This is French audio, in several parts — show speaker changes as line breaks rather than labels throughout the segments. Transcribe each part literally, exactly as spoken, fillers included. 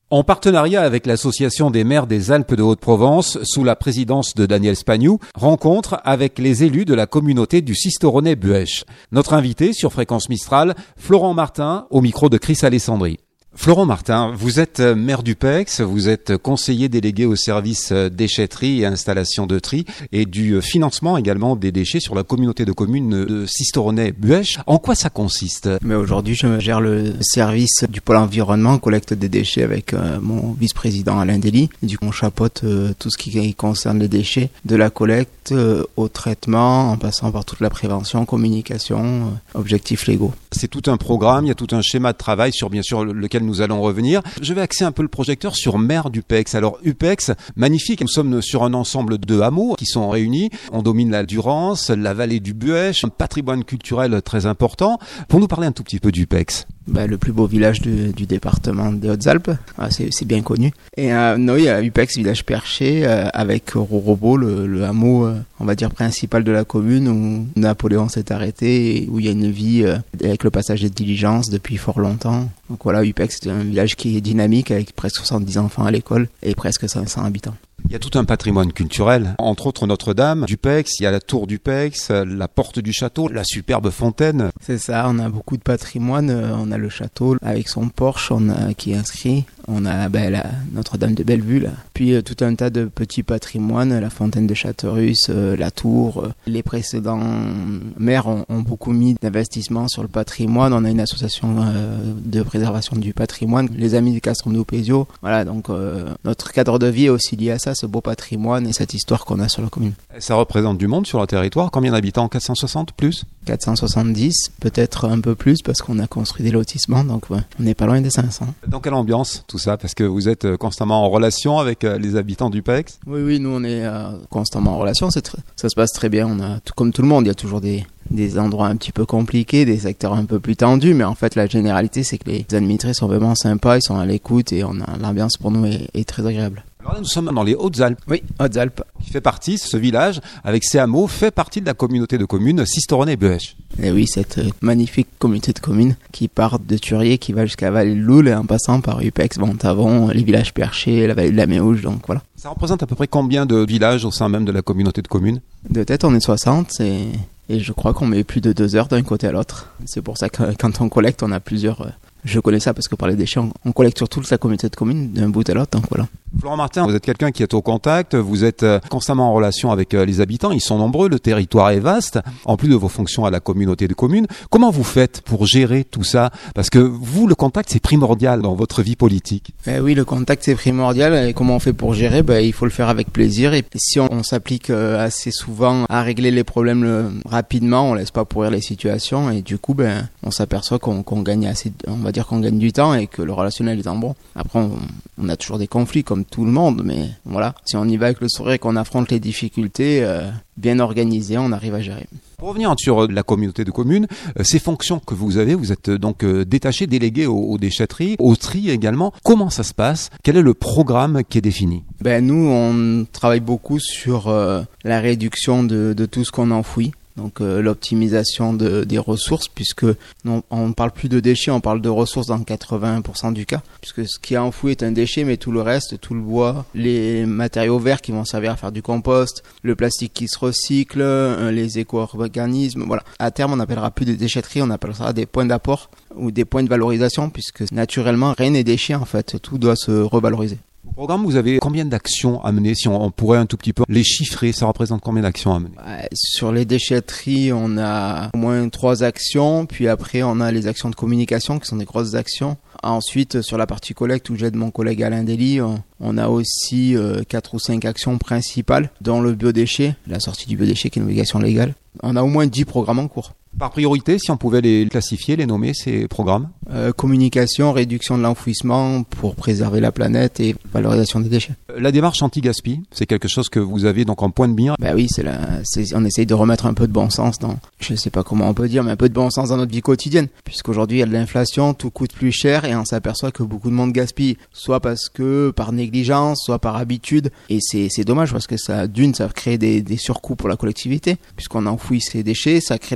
En partenariat avec l'Association des maires des Alpes de Haute-Provence, sous la présidence de Daniel Spagnou, rencontre avec les élus de la communauté du Sisteronnet-Buëch. Notre invité sur Fréquence Mistral, Florent Martin, au micro de Chris Alessandri. Florent Martin, vous êtes maire d'Upex, vous êtes conseiller délégué au service déchetterie et installation de tri et du financement également des déchets sur la communauté de communes de Sisteronnet-Buëch. En quoi ça consiste ?
Mais aujourd'hui, je gère le service du pôle environnement, collecte des déchets avec euh, mon vice-président Alain Dely. Et du coup, on chapeaute euh, tout ce qui concerne les déchets, de la collecte euh, au traitement, en passant par toute la prévention, communication, euh, objectifs légaux.
C'est tout un programme, il y a tout un schéma de travail sur bien sûr lequel nous allons revenir. Je vais axer un peu le projecteur sur maire d'Upex. Alors Upex, magnifique, nous sommes sur un ensemble de hameaux qui sont réunis. On domine la Durance, la vallée du Buëch, un patrimoine culturel très important. Pour nous parler un tout petit peu d'Upex.
Bah, le plus beau village du, du département des Hautes-Alpes, ah, c'est, c'est bien connu. Et euh, non, il y a Upex, village perché, euh, avec Rorobo, le, le hameau, euh, on va dire, principal de la commune, où Napoléon s'est arrêté, et où il y a une vie euh, avec le passage des diligences depuis fort longtemps. Donc voilà, Upex, c'est un village qui est dynamique, avec presque soixante-dix enfants à l'école, et presque cinq cents habitants.
Il y a tout un patrimoine culturel, entre autres Notre-Dame, d'Upex, il y a la tour d'Upex, la porte du château, la superbe fontaine.
C'est ça, on a beaucoup de patrimoine, on a le château avec son porche on a, qui est inscrit, on a ben, la Notre-Dame de Bellevue, là. Puis euh, tout un tas de petits patrimoines, la fontaine de Châteaurusse, euh, la tour. Euh, les précédents maires ont, ont beaucoup mis d'investissement sur le patrimoine, on a une association euh, de préservation du patrimoine, les Amis de Castrum-Noupézio. Voilà, donc euh, notre cadre de vie est aussi lié à ça, ce beau patrimoine et cette histoire qu'on a sur la commune.
Ça représente du monde sur le territoire, combien d'habitants ? quatre cent soixante plus ?
quatre cent soixante-dix, peut-être un peu plus parce qu'on a construit des lotissements, donc ouais, on n'est pas loin des cinq cents.
Dans quelle ambiance tout ça ? Parce que vous êtes constamment en relation avec les habitants d'Upex ?
Oui, oui, nous on est euh, constamment en relation, c'est tr- ça se passe très bien, on a tout, comme tout le monde, il y a toujours des, des endroits un petit peu compliqués, des secteurs un peu plus tendus, mais en fait la généralité c'est que les administrés sont vraiment sympas, ils sont à l'écoute et on a, l'ambiance pour nous est, est très agréable.
Alors là, nous sommes dans les Hautes-Alpes.
Oui, Hautes-Alpes.
Qui fait partie, ce village, avec ses hameaux, fait partie de la communauté de communes Sisteronnet-Buëch.
Et oui, cette magnifique communauté de communes qui part de Turier, qui va jusqu'à Vallée-le-Loul, et en passant par Upex, Montavon, les villages perchés, la vallée de la Méouge, donc voilà.
Ça représente à peu près combien de villages au sein même de la communauté de communes ?
De tête, on est soixante, et, et je crois qu'on met plus de deux heures d'un côté à l'autre. C'est pour ça que quand on collecte, on a plusieurs... Je connais ça parce que par les déchets, on, on collecte sur toute la communauté de communes d'un bout à l'autre, donc voilà.
Florent Martin, vous êtes quelqu'un qui est au contact, vous êtes constamment en relation avec les habitants, ils sont nombreux, le territoire est vaste, en plus de vos fonctions à la communauté de communes. Comment vous faites pour gérer tout ça ? Parce que vous, le contact, c'est primordial dans votre vie politique.
Eh oui, le contact, c'est primordial, et comment on fait pour gérer ? Ben, il faut le faire avec plaisir, et si on, on s'applique assez souvent à régler les problèmes le, rapidement, on laisse pas pourrir les situations, et du coup, ben, on s'aperçoit qu'on, qu'on gagne assez, on va dire qu'on gagne du temps, et que le relationnel est en bon. Après, on, on a toujours des conflits, comme tout le monde, mais voilà, si on y va avec le sourire et qu'on affronte les difficultés, euh, bien organisé, on arrive à gérer.
Pour revenir sur la communauté de communes, euh, ces fonctions que vous avez, vous êtes donc euh, détaché, délégué aux, aux déchetteries, au tri également. Comment ça se passe ? Quel est le programme qui est défini ?
Ben nous, on travaille beaucoup sur euh, la réduction de, de tout ce qu'on enfouit. Donc euh, l'optimisation de, des ressources, puisque non, on ne parle plus de déchets, on parle de ressources dans quatre-vingts pour cent du cas, puisque ce qui est enfoui est un déchet, mais tout le reste, tout le bois, les matériaux verts qui vont servir à faire du compost, le plastique qui se recycle, euh, les éco-organismes, voilà. À terme, on n'appellera plus des déchetteries, on appellera des points d'apport ou des points de valorisation, puisque naturellement, rien n'est déchet en fait, tout doit se revaloriser.
Au programme, vous avez combien d'actions à mener ? Si on, on pourrait un tout petit peu les chiffrer, ça représente combien d'actions à mener ?
Ouais, sur les déchetteries, on a au moins trois actions. Puis après, on a les actions de communication qui sont des grosses actions. Ensuite, sur la partie collecte où j'aide mon collègue Alain Dely, on, on a aussi euh, quatre ou cinq actions principales, dont le biodéchet, la sortie du biodéchet qui est une obligation légale. On a au moins dix programmes en cours.
Par priorité, si on pouvait les classifier, les nommer, ces programmes ?
euh, Communication, réduction de l'enfouissement pour préserver la planète et valorisation des déchets.
La démarche anti-gaspi, c'est quelque chose que vous avez donc en point de mire ?
Ben oui, c'est la, c'est, on essaye de remettre un peu de bon sens dans, je sais pas comment on peut dire, mais un peu de bon sens dans notre vie quotidienne. Puisqu'aujourd'hui, il y a de l'inflation, tout coûte plus cher et on s'aperçoit que beaucoup de monde gaspille, soit parce que par négligence, soit par habitude. Et c'est, c'est dommage parce que ça, d'une, ça crée des, des surcoûts pour la collectivité, puisqu'on enfouit ces déchets, ça crée de la pollution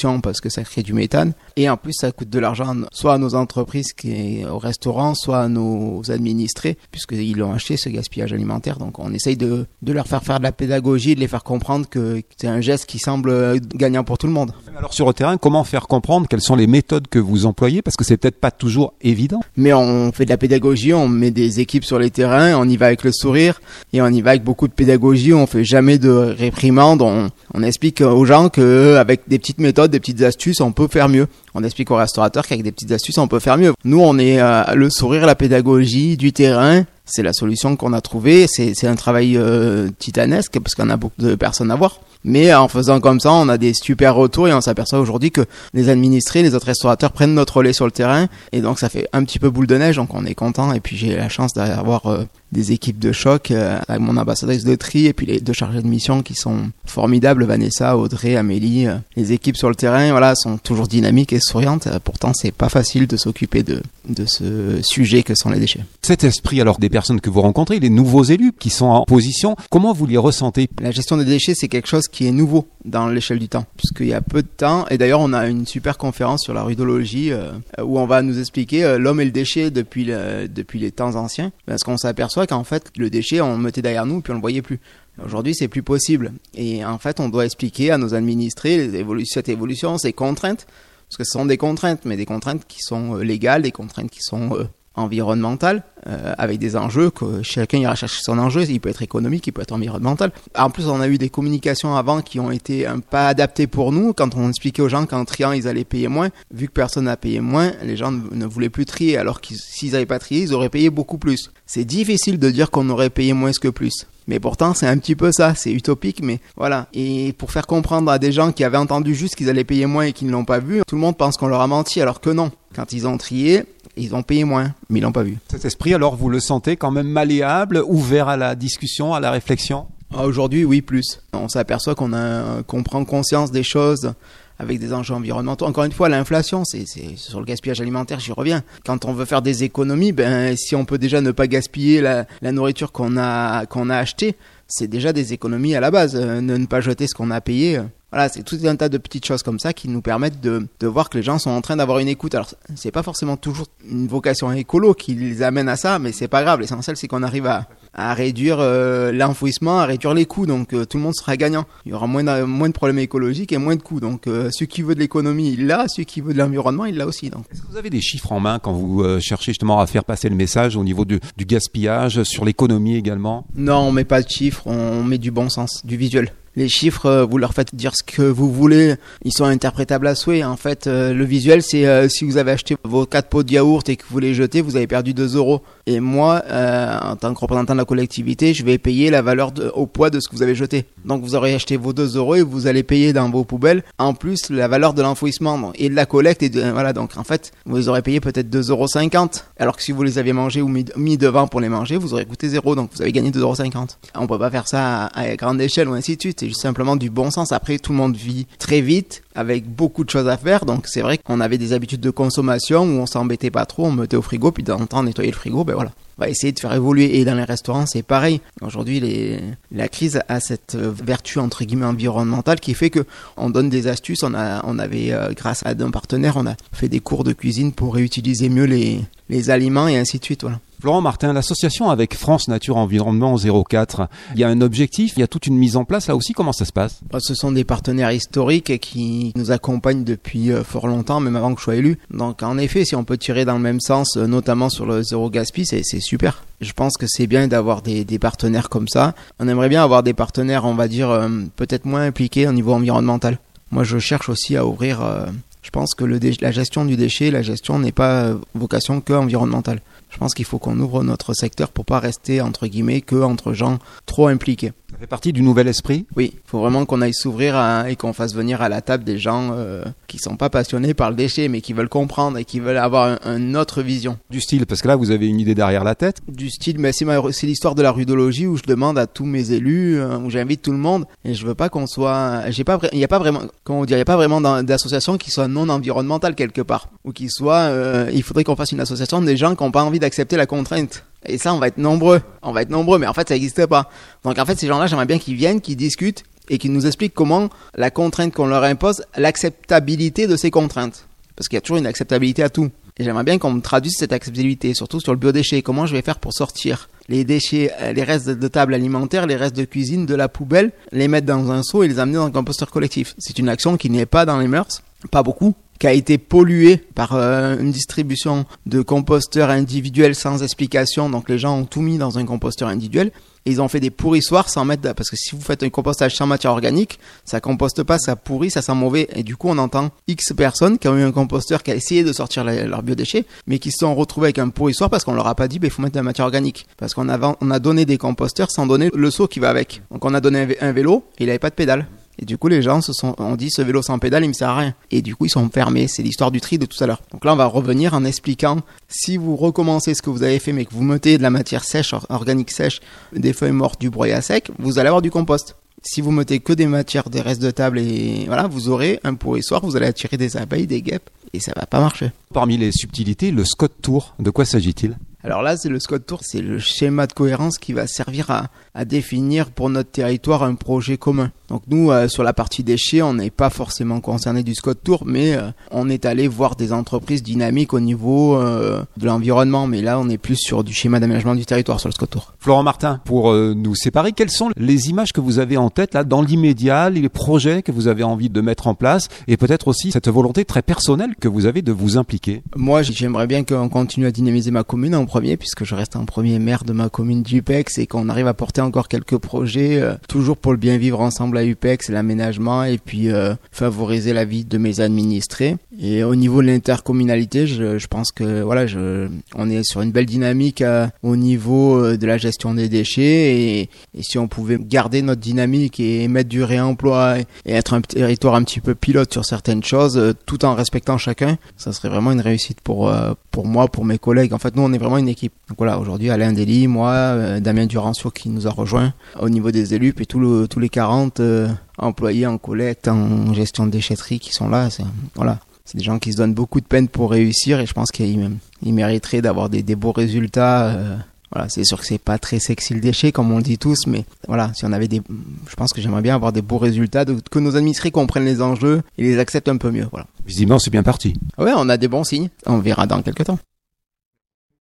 pollution parce que ça crée du méthane. Et en plus, ça coûte de l'argent soit à nos entreprises, qui est au restaurant, soit à nos administrés, puisqu'ils l'ont acheté, ce gaspillage alimentaire. Donc on essaye de, de leur faire faire de la pédagogie, de les faire comprendre que c'est un geste qui semble gagnant pour tout le monde.
Alors sur le terrain, comment faire comprendre quelles sont les méthodes que vous employez? Parce que c'est peut-être pas toujours évident.
Mais on fait de la pédagogie, on met des équipes sur les terrains, on y va avec le sourire et on y va avec beaucoup de pédagogie, on fait jamais de réprimande, on, on explique aux gens qu'avec des petites méthodes, des petites astuces, on peut faire mieux. On explique aux restaurateurs qu'avec des petites astuces, on peut faire mieux. Nous, on est euh, le sourire, la pédagogie, du terrain. C'est la solution qu'on a trouvée. C'est, c'est un travail euh, titanesque parce qu'on a beaucoup de personnes à voir. Mais en faisant comme ça, on a des super retours et on s'aperçoit aujourd'hui que les administrés, les autres restaurateurs prennent notre relais sur le terrain. Et donc, ça fait un petit peu boule de neige. Donc, on est content. Et puis, j'ai la chance d'avoir euh, des équipes de choc euh, avec mon ambassadrice de tri et puis les deux chargés de mission qui sont formidables. Vanessa, Audrey, Amélie. Euh, les équipes sur le terrain, voilà, sont toujours dynamiques et souriantes. Euh, pourtant, c'est pas facile de s'occuper de, de ce sujet que sont les déchets.
Cet esprit, alors, des personnes que vous rencontrez, les nouveaux élus qui sont en position, comment vous les ressentez?
La gestion des déchets, c'est quelque chose qui est nouveau dans l'échelle du temps, puisqu'il y a peu de temps, et d'ailleurs on a une super conférence sur la rudologie euh, où on va nous expliquer euh, l'homme et le déchet depuis, le, depuis les temps anciens, parce qu'on s'aperçoit qu'en fait le déchet on le mettait derrière nous puis on le voyait plus. Aujourd'hui c'est plus possible, et en fait on doit expliquer à nos administrés les évolutions, cette évolution, ces contraintes, parce que ce sont des contraintes, mais des contraintes qui sont euh, légales, des contraintes qui sont euh, environnementales, euh, avec des enjeux que chacun ira chercher son enjeu. Il peut être économique, il peut être environnemental. En plus, on a eu des communications avant qui ont été un pas adaptées pour nous. Quand on expliquait aux gens qu'en triant, ils allaient payer moins, vu que personne n'a payé moins, les gens ne, ne voulaient plus trier, alors que s'ils n'avaient pas trié, ils auraient payé beaucoup plus. C'est difficile de dire qu'on aurait payé moins que plus. Mais pourtant, c'est un petit peu ça, c'est utopique, mais voilà. Et pour faire comprendre à des gens qui avaient entendu juste qu'ils allaient payer moins et qui ne l'ont pas vu, tout le monde pense qu'on leur a menti, alors que non. Quand ils ont trié, ils ont payé moins, mais ils l'ont pas vu.
Cet esprit, alors, vous le sentez quand même malléable, ouvert à la discussion, à la réflexion?
Aujourd'hui, oui, plus. On s'aperçoit qu'on a, qu'on prend conscience des choses avec des enjeux environnementaux. Encore une fois, l'inflation, c'est, c'est sur le gaspillage alimentaire, j'y reviens. Quand on veut faire des économies, ben, si on peut déjà ne pas gaspiller la, la nourriture qu'on a, qu'on a achetée, c'est déjà des économies à la base. Euh, ne, ne pas jeter ce qu'on a payé. Voilà, c'est tout un tas de petites choses comme ça qui nous permettent de, de voir que les gens sont en train d'avoir une écoute. Alors, c'est pas forcément toujours une vocation écolo qui les amène à ça, mais c'est pas grave. L'essentiel, c'est qu'on arrive à, à réduire euh, l'enfouissement, à réduire les coûts. Donc, euh, tout le monde sera gagnant. Il y aura moins de, moins de problèmes écologiques et moins de coûts. Donc, euh, celui qui veut de l'économie, il l'a. Celui qui veut de l'environnement, il l'a aussi. Donc.
Est-ce que vous avez des chiffres en main quand vous euh, cherchez justement à faire passer le message au niveau du, du gaspillage, sur l'économie également?
Non, on met pas de chiffres. On met du bon sens, du visuel. Les chiffres, vous leur faites dire ce que vous voulez, ils sont interprétables à souhait. En fait, euh, le visuel, c'est euh, si vous avez acheté vos quatre pots de yaourt et que vous les jetez, vous avez perdu deux euros. Et moi, euh, en tant que représentant de la collectivité, je vais payer la valeur de, au poids de ce que vous avez jeté. Donc vous aurez acheté vos deux euros et vous allez payer dans vos poubelles, en plus, la valeur de l'enfouissement et de la collecte. Et de, voilà, donc en fait, vous aurez payé peut-être deux euros cinquante. Alors que si vous les aviez mangés ou mis, mis devant pour les manger, vous aurez coûté zéro. Donc vous avez gagné deux euros cinquante. On peut pas faire ça à, à grande échelle ou ainsi de suite. C'est juste simplement du bon sens. Après, tout le monde vit très vite avec beaucoup de choses à faire, donc c'est vrai qu'on avait des habitudes de consommation où on s'embêtait pas trop, on mettait au frigo, puis de temps en temps on nettoyait le frigo, ben voilà. On va essayer de faire évoluer. Et dans les restaurants, c'est pareil. Aujourd'hui, les, la crise a cette vertu entre guillemets environnementale qui fait que on donne des astuces. On a, on avait, euh, grâce à un partenaire, on a fait des cours de cuisine pour réutiliser mieux les, les aliments et ainsi de suite. Voilà.
Florent Martin, l'association avec France Nature Environnement zéro quatre, il y a un objectif, il y a toute une mise en place là aussi, comment ça se passe?
Ce sont des partenaires historiques qui nous accompagnent depuis fort longtemps, même avant que je sois élu. Donc en effet, si on peut tirer dans le même sens, notamment sur le zéro gaspille, c'est, c'est super. Je pense que c'est bien d'avoir des, des partenaires comme ça. On aimerait bien avoir des partenaires, on va dire, euh, peut-être moins impliqués au niveau environnemental. Moi, je cherche aussi à ouvrir... Euh, je pense que le dé- la gestion du déchet, la gestion n'est pas vocation que environnementale. Je pense qu'il faut qu'on ouvre notre secteur pour pas rester, entre guillemets, que entre gens trop impliqués.
Ça fait partie du nouvel esprit?
Oui, il faut vraiment qu'on aille s'ouvrir à, et qu'on fasse venir à la table des gens euh, qui sont pas passionnés par le déchet, mais qui veulent comprendre et qui veulent avoir un, une autre vision.
Du style, parce que là, vous avez une idée derrière la tête?
Du style, mais c'est, ma, c'est l'histoire de la rudologie où je demande à tous mes élus, euh, où j'invite tout le monde, et je veux pas qu'on soit... J'ai pas, il y a pas vraiment, comment dire, il y a pas vraiment d'association qui soit non environnementale quelque part, ou qui soit... Euh, il faudrait qu'on fasse une association des gens qui n'ont pas envie d'accepter la contrainte. Et ça, on va être nombreux. On va être nombreux, mais en fait, ça n'existe pas. Donc, en fait, ces gens-là, j'aimerais bien qu'ils viennent, qu'ils discutent et qui nous expliquent comment la contrainte qu'on leur impose, l'acceptabilité de ces contraintes. Parce qu'il y a toujours une acceptabilité à tout. Et j'aimerais bien qu'on me traduise cette acceptabilité, surtout sur le biodéchet. Comment je vais faire pour sortir les déchets, les restes de table alimentaire, les restes de cuisine de la poubelle, les mettre dans un seau et les amener dans un composteur collectif. C'est une action qui n'est pas dans les mœurs, pas beaucoup, qui a été polluée par euh, une distribution de composteurs individuels sans explication. Donc les gens ont tout mis dans un composteur individuel. Et ils ont fait des pourrissoirs sans mettre... Parce que si vous faites un compostage sans matière organique, ça composte pas, ça pourrit, ça sent mauvais. Et du coup, on entend X personnes qui ont eu un composteur qui a essayé de sortir la, leurs biodéchets, mais qui se sont retrouvés avec un pourrissoir parce qu'on leur a pas dit, bah, il faut mettre de la matière organique. Parce qu'on a, on a donné des composteurs sans donner le seau qui va avec. Donc on a donné un, vé- un vélo et il avait pas de pédale. Et du coup, les gens se sont, ont dit, ce vélo sans pédale, il me sert à rien. Et du coup, ils sont fermés. C'est l'histoire du tri de tout à l'heure. Donc là, on va revenir en expliquant, si vous recommencez ce que vous avez fait, mais que vous mettez de la matière sèche, organique sèche, des feuilles mortes, du broyat sec, vous allez avoir du compost. Si vous mettez que des matières, des restes de table et voilà, vous aurez un pourrissoir, vous allez attirer des abeilles, des guêpes, et ça va pas marcher.
Parmi les subtilités, le Scott Tour, de quoi s'agit-il ?
Alors là, c'est le Scott Tour, c'est le schéma de cohérence qui va servir à, à définir pour notre territoire un projet commun. Donc nous, euh, sur la partie déchets, on n'est pas forcément concerné du Scott Tour, mais euh, on est allé voir des entreprises dynamiques au niveau euh, de l'environnement. Mais là, on est plus sur du schéma d'aménagement du territoire sur le Scott Tour.
Florent Martin, pour euh, nous séparer, quelles sont les images que vous avez en tête là, dans l'immédiat, les projets que vous avez envie de mettre en place, et peut-être aussi cette volonté très personnelle que vous avez de vous impliquer ?
Moi, j'aimerais bien qu'on continue à dynamiser ma commune en premier, puisque je reste en premier maire de ma commune d'Upex, et qu'on arrive à porter encore quelques projets, euh, toujours pour le bien vivre ensemble à Upex, l'aménagement, et puis euh, favoriser la vie de mes administrés. Et au niveau de l'intercommunalité, je, je pense que voilà, je, on est sur une belle dynamique euh, au niveau euh, de la gestion des déchets, et, et si on pouvait garder notre dynamique et mettre du réemploi et, et être un territoire un petit peu pilote sur certaines choses, euh, tout en respectant chacun, ça serait vraiment une réussite pour euh, pour moi, pour mes collègues. En fait, nous, on est vraiment une équipe. Donc voilà, aujourd'hui, Alain Dely, moi, euh, Damien Durancio qui nous a rejoint au niveau des élus, puis tout le, tous les quarante euh, employés en collecte, en gestion de déchetterie qui sont là. C'est, voilà, c'est des gens qui se donnent beaucoup de peine pour réussir, et je pense qu'ils ils mériteraient d'avoir des, des beaux résultats. Euh, voilà, c'est sûr que c'est pas très sexy le déchet, comme on le dit tous, mais voilà, si on avait des, je pense que j'aimerais bien avoir des beaux résultats, de, que nos administrés comprennent les enjeux et les acceptent un peu mieux. Voilà.
Visiblement, c'est bien parti.
Ouais, on a des bons signes. On verra dans quelques temps.